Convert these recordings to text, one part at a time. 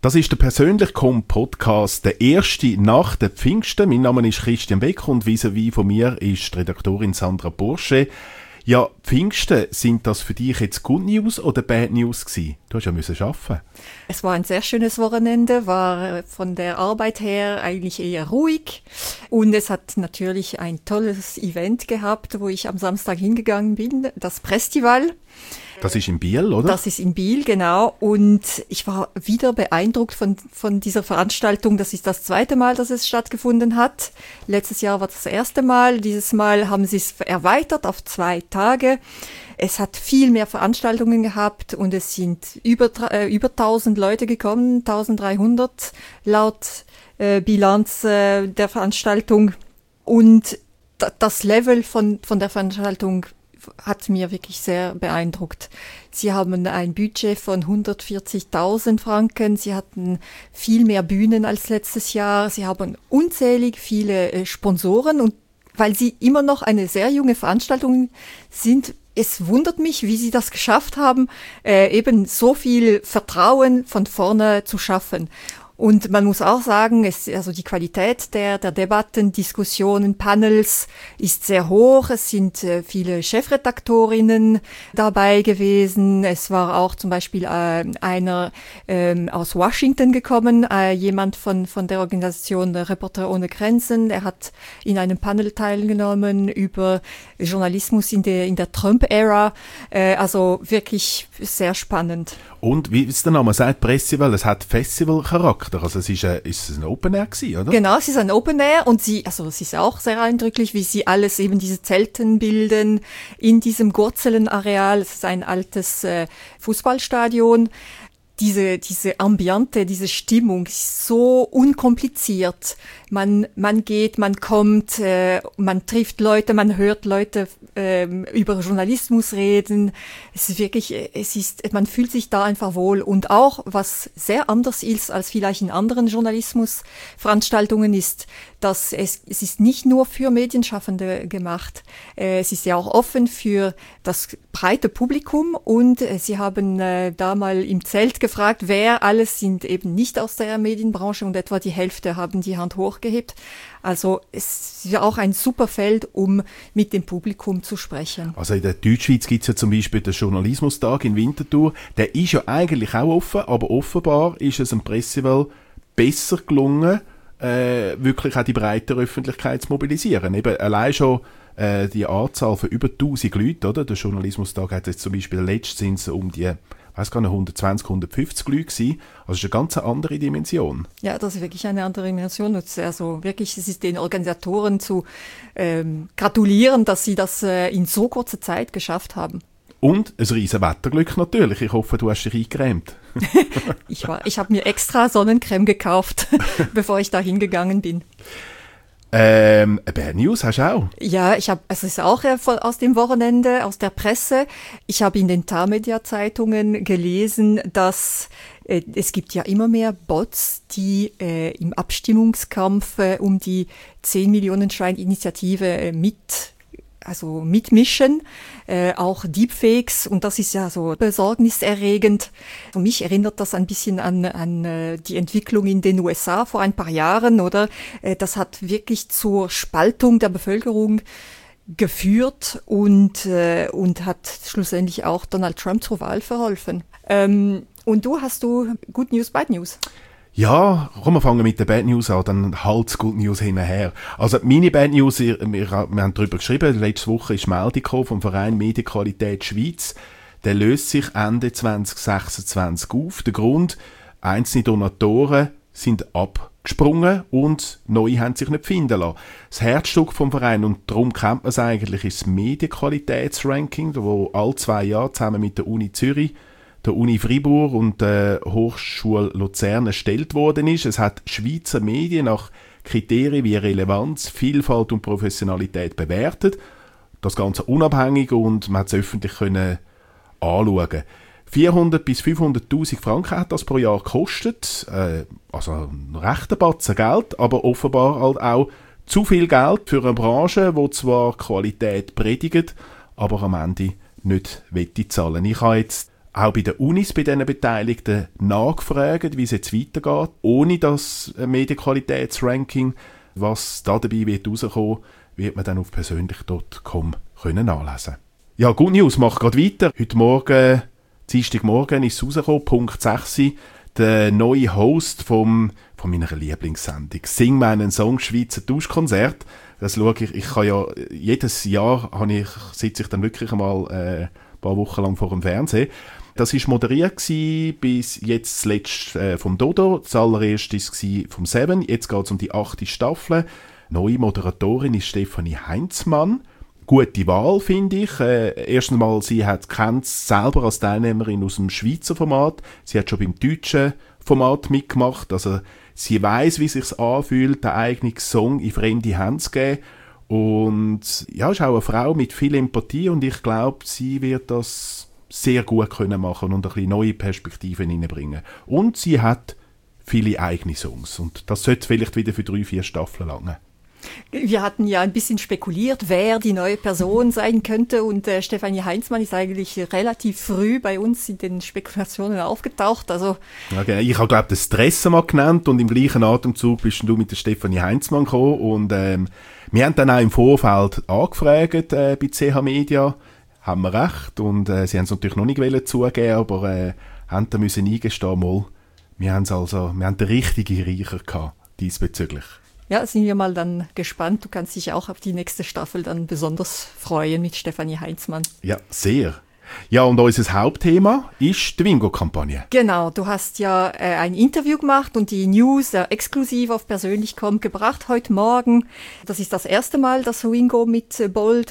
Das ist der «Persönlich komm» Podcast, der erste nach den Pfingsten. Mein Name ist Christian Beck und vis-à-vis von mir ist die Redaktorin Sandra Bursche. Ja, Pfingsten, sind das für dich jetzt Good News oder Bad News gewesen? Du hast ja arbeiten. Es war ein sehr schönes Wochenende, war von der Arbeit her eigentlich eher ruhig. Und es hat natürlich ein tolles Event gehabt, wo ich am Samstag hingegangen bin, das Prestival. Das ist in Biel, oder? Das ist in Biel, genau. Und ich war wieder beeindruckt von dieser Veranstaltung. Das ist das zweite Mal, dass es stattgefunden hat. Letztes Jahr war das erste Mal. Dieses Mal haben sie es erweitert auf 2 Tage. Es hat viel mehr Veranstaltungen gehabt und es sind über 1000 Leute gekommen, 1300 laut Bilanz der Veranstaltung. Und das Level von der Veranstaltung hat mir wirklich sehr beeindruckt. Sie haben ein Budget von 140.000 Franken. Sie hatten viel mehr Bühnen als letztes Jahr. Sie haben unzählig viele Sponsoren und weil sie immer noch eine sehr junge Veranstaltung sind, es wundert mich, wie sie das geschafft haben, eben so viel Vertrauen von vorne zu schaffen. Und man muss auch sagen, also die Qualität der Debatten, Diskussionen, Panels ist sehr hoch. Es sind viele Chefredaktorinnen dabei gewesen. Es war auch zum Beispiel einer aus Washington gekommen, jemand von der Organisation Reporter ohne Grenzen. Er hat in einem Panel teilgenommen über Journalismus in der Trump-Ära. Also wirklich sehr spannend. Und wie es der Name sagt, Prestival, es hat Festivalcharakter. Also ist es ein Open Air gewesen, oder? Genau, es ist ein Open Air und es ist auch sehr eindrücklich, wie sie alles eben diese Zelten bilden in diesem Gurzelen-Areal. Es ist ein altes Fußballstadion. Diese Ambiente, diese Stimmung ist so unkompliziert. Man geht, man kommt, man trifft Leute, man hört Leute über Journalismus reden. Es ist wirklich, man fühlt sich da einfach wohl. Und auch, was sehr anders ist als vielleicht in anderen Journalismusveranstaltungen ist, dass es ist nicht nur für Medienschaffende gemacht. Es ist ja auch offen für das breite Publikum und sie haben da mal im Zelt gefragt, wer alles sind eben nicht aus der Medienbranche und etwa die Hälfte haben die Hand hochgehebt. Also es ist ja auch ein super Feld, um mit dem Publikum zu sprechen. Also in der Deutschschweiz gibt es ja zum Beispiel den Journalismustag in Winterthur. Der ist ja eigentlich auch offen, aber offenbar ist es am Prestival besser gelungen, wirklich auch die breite Öffentlichkeit zu mobilisieren. Eben allein schon die Anzahl von über 1000 Leuten, oder? Der Journalismustag hat jetzt zum Beispiel letztens um die 120, 150 Leute gewesen. Also es ist eine ganz andere Dimension. Ja, das ist wirklich eine andere Dimension. Also wirklich, es ist den Organisatoren zu gratulieren, dass sie das in so kurzer Zeit geschafft haben. Und ein riesen Wetterglück natürlich. Ich hoffe, du hast dich eingecremt. Ich habe mir extra Sonnencreme gekauft, bevor ich da hingegangen bin. Bad News hast du auch? Ja, es ist auch aus dem Wochenende, aus der Presse. Ich habe in den Tamedia-Zeitungen gelesen, dass es gibt ja immer mehr Bots, die im Abstimmungskampf um die 10 Millionen Schwein-Initiative mitmischen, auch Deepfakes, und das ist ja so besorgniserregend. Für mich erinnert das ein bisschen an die Entwicklung in den USA vor ein paar Jahren, oder? Das hat wirklich zur Spaltung der Bevölkerung geführt und hat schlussendlich auch Donald Trump zur Wahl verholfen. Und hast du Good News, Bad News? Ja, komm, wir fangen mit der Bad News an, dann halt Good News hinterher. Also meine Bad News, wir haben darüber geschrieben, letzte Woche ist Meldung gekommen vom Verein Medienqualität Schweiz. Der löst sich Ende 2026 auf. Der Grund, einzelne Donatoren sind abgesprungen und neue haben sich nicht finden lassen. Das Herzstück vom Verein, und darum kennt man es eigentlich, ist das Medienqualitätsranking, wo alle 2 Jahre zusammen mit der Uni Zürich, der Uni Fribourg und der Hochschule Luzern erstellt worden ist. Es hat Schweizer Medien nach Kriterien wie Relevanz, Vielfalt und Professionalität bewertet. Das Ganze unabhängig, und man hat es öffentlich können anschauen. 400 bis 500'000 Franken hat das pro Jahr gekostet. Also ein rechter Batzen Geld, aber offenbar halt auch zu viel Geld für eine Branche, die zwar Qualität predigt, aber am Ende nicht zahlen. Ich habe jetzt auch bei den Unis, bei diesen Beteiligten nachgefragt, wie es jetzt weitergeht, ohne das Medienqualitätsranking. Was da dabei wird rauskommen, wird man dann auf persönlich.com nachlesen. Ja, Good News macht gerade weiter. Heute Morgen, Dienstagmorgen, ist es rausgekommen, Punkt 6, der neue Host von meiner Lieblingssendung. Sing meinen Song, Schweizer Tauschkonzert. Das schaue ich kann ja, jedes Jahr sitze ich dann wirklich einmal ein paar Wochen lang vor dem Fernsehen. Das war moderiert bis jetzt zuletzt vom Dodo. Das allererste war vom Seven. Jetzt geht es um die 8. Staffel. Neue Moderatorin ist Stefanie Heinzmann. Gute Wahl, finde ich. Erstens mal, sie kennt es selber als Teilnehmerin aus dem Schweizer Format. Sie hat schon beim deutschen Format mitgemacht. Also sie weiss, wie es sich anfühlt, den eigenen Song in fremde Hände zu geben. Und ja, ist auch eine Frau mit viel Empathie und ich glaube, sie wird das sehr gut können machen und ein bisschen neue Perspektiven hineinbringen. Und sie hat viele eigene Songs und das sollte vielleicht wieder für 3-4 Staffeln langen. Wir hatten ja ein bisschen spekuliert, wer die neue Person sein könnte und Stefanie Heinzmann ist eigentlich relativ früh bei uns in den Spekulationen aufgetaucht. Also ja, genau. Ich habe, glaube ich, den Stress mal genannt und im gleichen Atemzug bist du mit der Stefanie Heinzmann gekommen und wir haben dann auch im Vorfeld angefragt bei CH Media, haben wir recht und sie haben es natürlich noch nicht zugeben, aber haben da müssen eingestehen, mal, wir haben den richtigen Reicher gehabt diesbezüglich. Ja, sind wir mal dann gespannt. Du kannst dich auch auf die nächste Staffel dann besonders freuen mit Stefanie Heinzmann. Ja, sehr. Ja, und unser Hauptthema ist die Wingo-Kampagne. Genau, du hast ja ein Interview gemacht und die News exklusiv auf persönlich.com gebracht heute Morgen. Das ist das erste Mal, dass Wingo mit Bold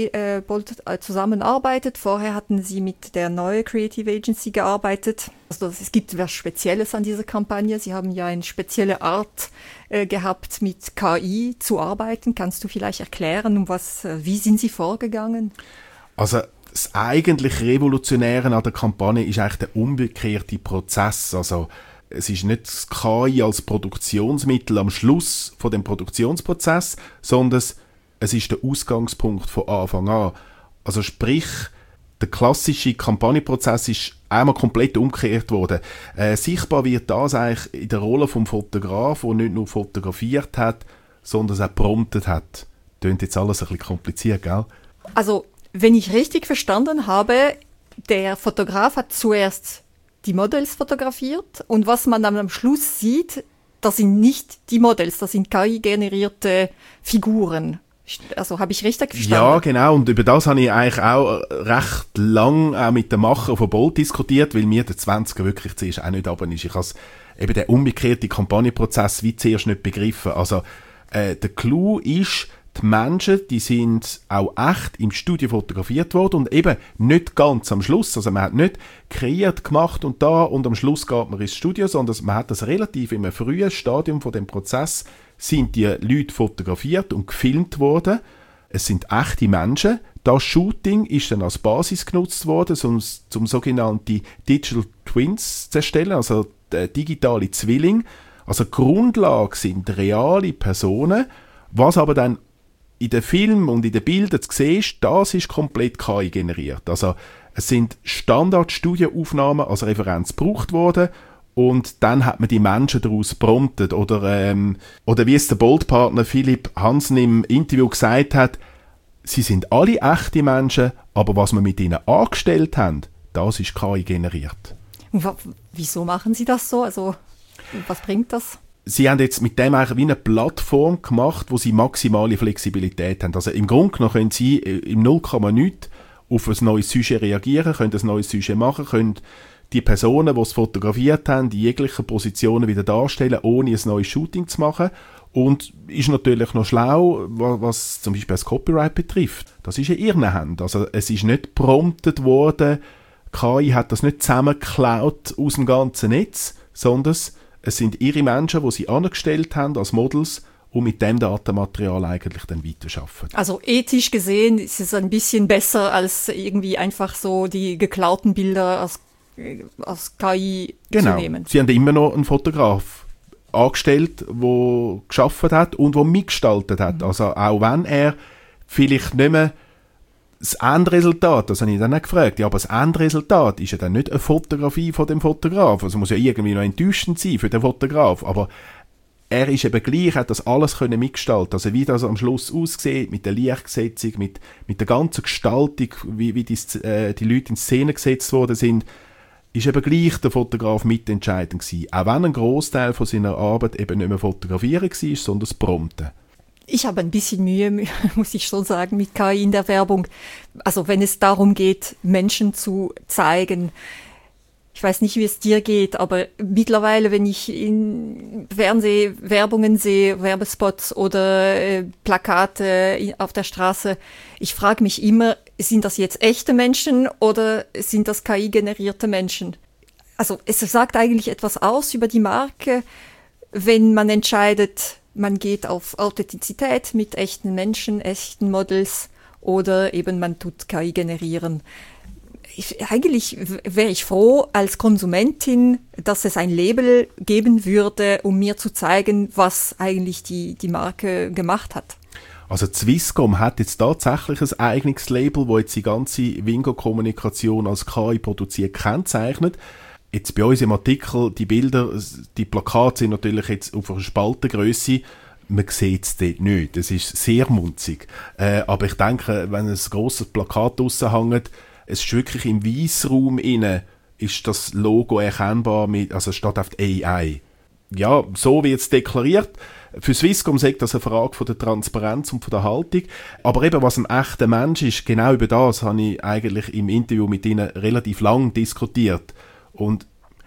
zusammenarbeitet. Vorher hatten sie mit der neuen Creative Agency gearbeitet. Also es gibt was Spezielles an dieser Kampagne. Sie haben ja eine spezielle Art gehabt, mit KI zu arbeiten. Kannst du vielleicht erklären, wie sind sie vorgegangen? Also das eigentlich Revolutionäre an der Kampagne ist eigentlich der umgekehrte Prozess. Also es ist nicht das KI als Produktionsmittel am Schluss von dem Produktionsprozess, sondern es ist der Ausgangspunkt von Anfang an. Also sprich, der klassische Kampagnenprozess ist einmal komplett umgekehrt worden. Sichtbar wird das eigentlich in der Rolle vom Fotograf, der nicht nur fotografiert hat, sondern auch promptet hat. Klingt jetzt alles ein bisschen kompliziert, gell? Also wenn ich richtig verstanden habe, der Fotograf hat zuerst die Models fotografiert und was man dann am Schluss sieht, das sind nicht die Models, das sind KI-generierte Figuren. Also habe ich richtig verstanden? Ja, genau. Und über das habe ich eigentlich auch recht lang auch mit dem Macher von Bold diskutiert, weil mir der 20er wirklich zuerst auch nicht runter ist. Ich habe eben den umgekehrten Kampagnenprozess wie zuerst nicht begriffen. Also der Clou ist, die Menschen, die sind auch echt im Studio fotografiert worden und eben nicht ganz am Schluss. Also man hat nicht kreiert, gemacht und am Schluss geht man ins Studio, sondern man hat das relativ im frühen Stadium von dem Prozess sind die Leute fotografiert und gefilmt worden. Es sind echte Menschen. Das Shooting ist dann als Basis genutzt worden, zum sogenannten Digital Twins zu erstellen, also digitale Zwilling. Also die Grundlage sind reale Personen, was aber dann in den Filmen und in den Bildern zu sehen ist, das ist komplett KI generiert. Also es sind Standard-Studioaufnahmen als Referenz gebraucht worden und dann hat man die Menschen daraus promptet oder wie es der Bold-Partner Philipp Hansen im Interview gesagt hat, sie sind alle echte Menschen, aber was wir mit ihnen angestellt haben, das ist KI generiert. Wieso machen sie das so? Also was bringt das? Sie haben jetzt mit dem eigentlich wie eine Plattform gemacht, wo sie maximale Flexibilität haben. Also im Grunde genommen können sie im 0,9 auf ein neues Sujet reagieren, können ein neues Sujet machen, können die Personen, die es fotografiert haben, die jeglichen Positionen wieder darstellen, ohne ein neues Shooting zu machen. Und ist natürlich noch schlau, was zum Beispiel das Copyright betrifft. Das ist in ihren Händen. Also es ist nicht promptet worden, KI hat das nicht zusammengeklaut aus dem ganzen Netz, sondern es sind ihre Menschen, die sie angestellt haben als Models und mit dem Datenmaterial eigentlich dann weiterarbeiten. Also ethisch gesehen ist es ein bisschen besser, als irgendwie einfach so die geklauten Bilder aus KI zu nehmen. Genau, sie haben immer noch einen Fotograf angestellt, der gearbeitet hat und der mitgestaltet hat. Also auch wenn er vielleicht nicht mehr das Endresultat, das habe ich dann auch gefragt, ja, aber das Endresultat ist ja dann nicht eine Fotografie von dem Fotograf. Also muss ja irgendwie noch enttäuschend sein für den Fotograf, aber er ist eben gleich, hat das alles können mitgestalten. Also wie das am Schluss aussieht, mit der Lichtsetzung, mit der ganzen Gestaltung, wie die Leute in Szene gesetzt worden sind, ist eben gleich der Fotograf mitentscheidend gewesen. Auch wenn ein Großteil von seiner Arbeit eben nicht mehr fotografieren war, sondern das Prompten. Ich habe ein bisschen Mühe, muss ich schon sagen, mit KI in der Werbung. Also wenn es darum geht, Menschen zu zeigen. Ich weiß nicht, wie es dir geht, aber mittlerweile, wenn ich in Fernsehwerbungen sehe, Werbespots oder Plakate auf der Straße, ich frage mich immer, sind das jetzt echte Menschen oder sind das KI-generierte Menschen? Also es sagt eigentlich etwas aus über die Marke, wenn man entscheidet, man geht auf Authentizität mit echten Menschen, echten Models oder eben man tut KI generieren. Eigentlich wäre ich froh als Konsumentin, dass es ein Label geben würde, um mir zu zeigen, was eigentlich die Marke gemacht hat. Also Swisscom hat jetzt tatsächlich ein eigenes Label, das jetzt die ganze Wingo-Kommunikation als KI produziert kennzeichnet. Jetzt bei uns im Artikel, die Bilder, die Plakate sind natürlich jetzt auf einer Spaltengrösse. Man sieht es dort nicht. Es ist sehr munzig. Aber ich denke, wenn ein grosses Plakat draussen hängt, es ist wirklich im Weissraum innen, ist das Logo erkennbar also steht auf AI. Ja, so wird es deklariert. Für Swisscom sagt das eine Frage von der Transparenz und von der Haltung. Aber eben, was ein echter Mensch ist, genau über das habe ich eigentlich im Interview mit ihnen relativ lang diskutiert. Und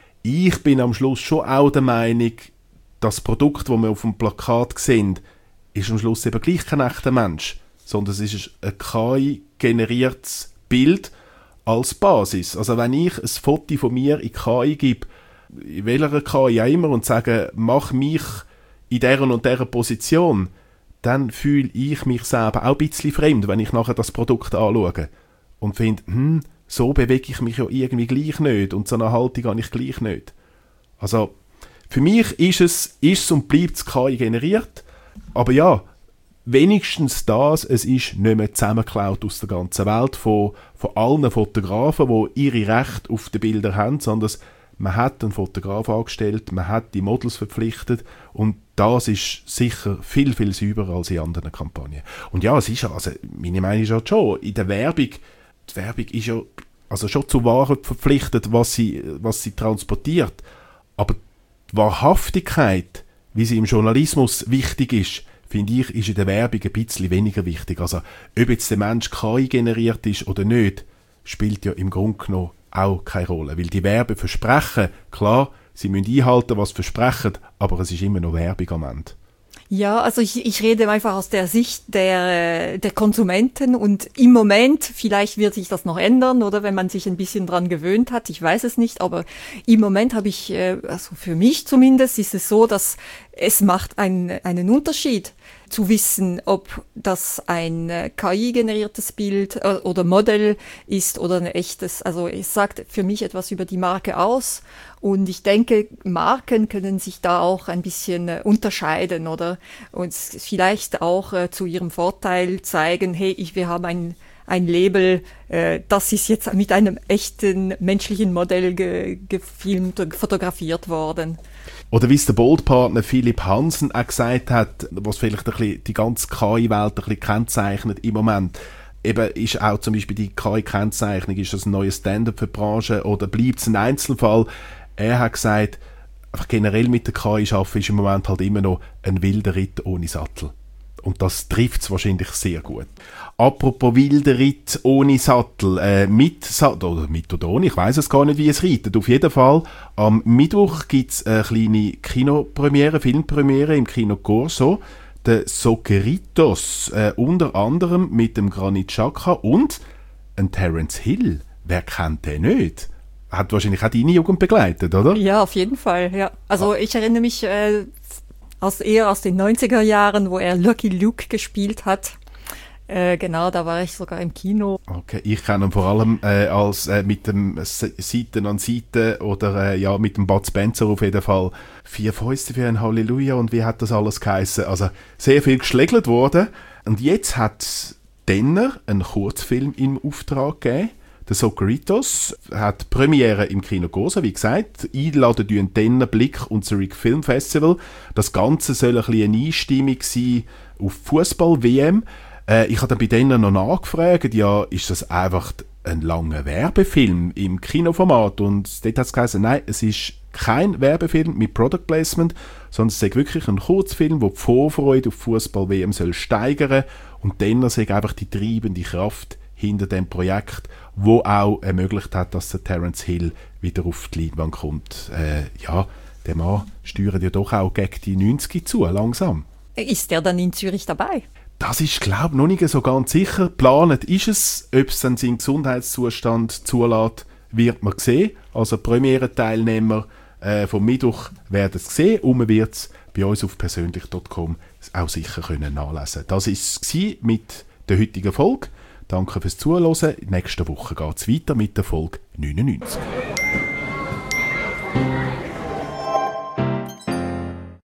ich bin am Schluss schon auch der Meinung, das Produkt, das wir auf dem Plakat sehen, ist am Schluss eben gleich kein echter Mensch, sondern es ist ein KI-generiertes Bild als Basis. Also wenn ich ein Foto von mir in KI gebe, in welcher KI auch immer, und sage, mach mich in dieser und dieser Position, dann fühle ich mich selber auch ein bisschen fremd, wenn ich nachher das Produkt anschaue und finde, so bewege ich mich ja irgendwie gleich nicht und so eine Haltung habe ich gleich nicht. Also für mich ist es und bleibt es KI generiert, aber ja, wenigstens das, es ist nicht mehr zusammengeklaut aus der ganzen Welt von allen Fotografen, die ihre Rechte auf den Bildern haben, sondern man hat einen Fotograf angestellt, man hat die Models verpflichtet und das ist sicher viel, viel sauberer als in anderen Kampagnen. Und ja, es ist ja, also meine Meinung ist ja schon, in der Werbung, die Werbung ist ja also schon zu Wahrheit verpflichtet, was sie transportiert, aber die Wahrhaftigkeit, wie sie im Journalismus wichtig ist, finde ich, ist in der Werbung ein bisschen weniger wichtig. Also, ob jetzt der Mensch KI generiert ist oder nicht, spielt ja im Grunde genommen auch keine Rolle. Weil die Werbeversprechen, klar, sie müssen einhalten, was sie versprechen, aber es ist immer noch Werbung am Ende. Ja, also ich rede einfach aus der Sicht der Konsumenten und im Moment, vielleicht wird sich das noch ändern oder wenn man sich ein bisschen dran gewöhnt hat, ich weiß es nicht, aber im Moment habe ich, also für mich zumindest ist es so, dass es macht einen Unterschied zu wissen, ob das ein KI-generiertes Bild oder Modell ist oder ein echtes. Also es sagt für mich etwas über die Marke aus und ich denke, Marken können sich da auch ein bisschen unterscheiden oder uns vielleicht auch zu ihrem Vorteil zeigen, hey, wir haben ein Label, das ist jetzt mit einem echten menschlichen Modell gefilmt und fotografiert worden. Oder wie es der Bold-Partner Philipp Hansen auch gesagt hat, was vielleicht ein bisschen die ganze KI-Welt ein bisschen kennzeichnet im Moment, eben ist auch zum Beispiel die KI-Kennzeichnung, ist das ein neues Standard für die Branche oder bleibt es ein Einzelfall? Er hat gesagt, einfach generell mit der KI arbeiten ist im Moment halt immer noch ein wilder Ritt ohne Sattel. Und das trifft es wahrscheinlich sehr gut. Apropos wilder Ritt ohne Sattel, mit Sattel, oder mit oder ohne, ich weiss es gar nicht, wie es reitet. Auf jeden Fall, am Mittwoch gibt es eine kleine Kinopremiere, Filmpremiere im Kino Corso. Der Soqueritos, unter anderem mit dem Granit Xhaka und ein Terence Hill. Wer kennt den nicht? Hat wahrscheinlich auch deine Jugend begleitet, oder? Ja, auf jeden Fall, ja. Also ich erinnere mich eher aus den 90er Jahren, wo er Lucky Luke gespielt hat. Genau, da war ich sogar im Kino. Okay, ich kenne ihn vor allem als mit dem Seiten an Seite oder ja mit dem Bud Spencer auf jeden Fall. 4 Fäuste für ein Halleluja und wie hat das alles geheissen? Also sehr viel geschlägelt worden. Und jetzt hat Denner einen Kurzfilm im Auftrag gegeben. Der Socaritos hat Premiere im Kino Gosa, wie gesagt. Einladen tun Denner, Blick und Zurich Film Festival. Das Ganze soll ein bisschen eine Einstimmung sein auf Fußball-WM. Ich habe dann bei Denner noch nachgefragt, ja, ist das einfach ein langer Werbefilm im Kinoformat? Und dort hat es geheißen, nein, es ist kein Werbefilm mit Product Placement, sondern es ist wirklich ein Kurzfilm, der die Vorfreude auf Fußball-WM soll steigern. Und Denner ist einfach die treibende Kraft hinter dem Projekt, wo auch ermöglicht hat, dass der Terence Hill wieder auf die Leinwand kommt. Der Mann steuert ja doch auch gegen die 90 zu, langsam. Ist der dann in Zürich dabei? Das ist, glaube ich, noch nicht so ganz sicher. Geplant ist es, ob es dann seinen Gesundheitszustand zulässt, wird man sehen. Also Premiere-Teilnehmer vom Mittwoch werden es sehen und man wird es bei uns auf persönlich.com auch sicher können nachlesen. Das war es mit der heutigen Folge. Danke fürs Zuhören. Nächste Woche geht es weiter mit der Folge 99.